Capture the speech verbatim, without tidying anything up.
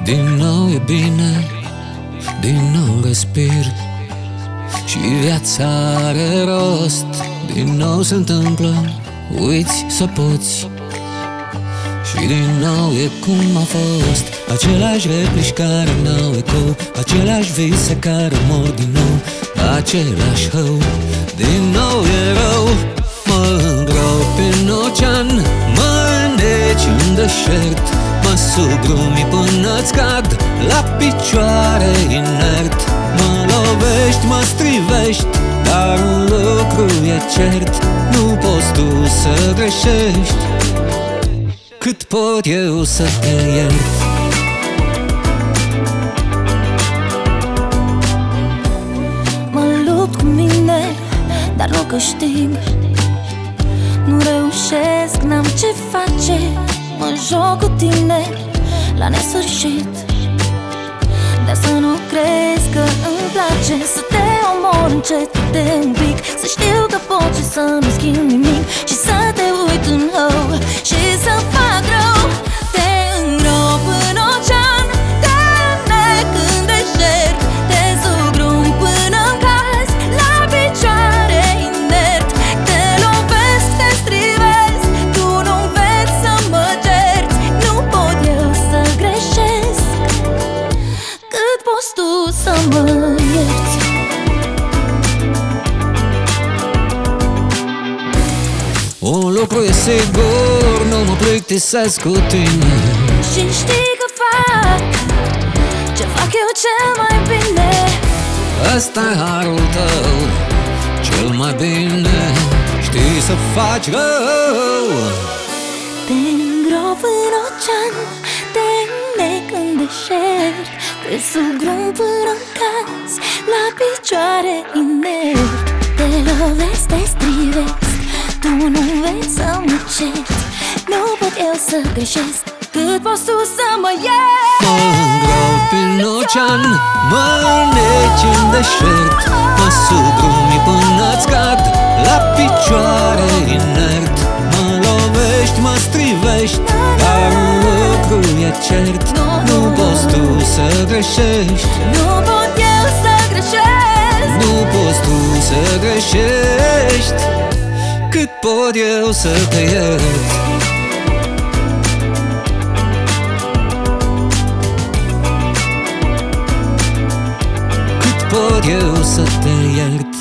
Din nou e bine, din nou respir și viața are rost. Din nou se întâmplă, uiți să poți. Și din nou e cum a fost. Aceleași replici care n-au ecou, aceleași vise care mor din nou, același hău. Din nou e rău, mă îngropi în ocean, mă înneci în deșert, mă sugrumi până-ți cad la picioare inert. Mă lovești, mă strivești, dar un lucru e cert: nu poți tu să greșești cât pot eu să te iert. Mă lupt cu mine, dar nu câștig. Nu reușesc, n-am ce face. Mă joc cu tine la nesfârșit. Dar să nu crezi că îmi place să te omor încet de un pic. Să știu că pot și să nu schimb nimic și să te uit în hău și să fac rău. Te îngrop în ocean, te înnec în deșert, te zugrum până-mi cazi la picioare inert. Te lovesc, te strivesc, tu nu înveți să mă cerți. Nu pot eu să greșesc cât poți tu să mă ierți. Un lucru e sigur, nu mă plictisesc cu tine. Și știi că fac ce fac eu cel mai bine. Ăsta-i harul tău, cel mai bine știi să faci rău. Te îngrop în ocean, te înnec în deșert, te sugrum până-mi cazi la picioare inert. Te lovesc, te strivesc, tu nu vezi să mă cerți. Nu pot eu să greșesc cât poți tu să mă ierți. Mă îngropi în ocean, mă înneci în deșert, mă sugrumi până-ți cad la picioare inert. Mă lovești, mă strivești, dar un lucru e cert: nu poți tu să greșești. Nu pot eu să greșesc. Nu poți tu să greșești cât pot eu să te iert. Cât pot eu să te iert.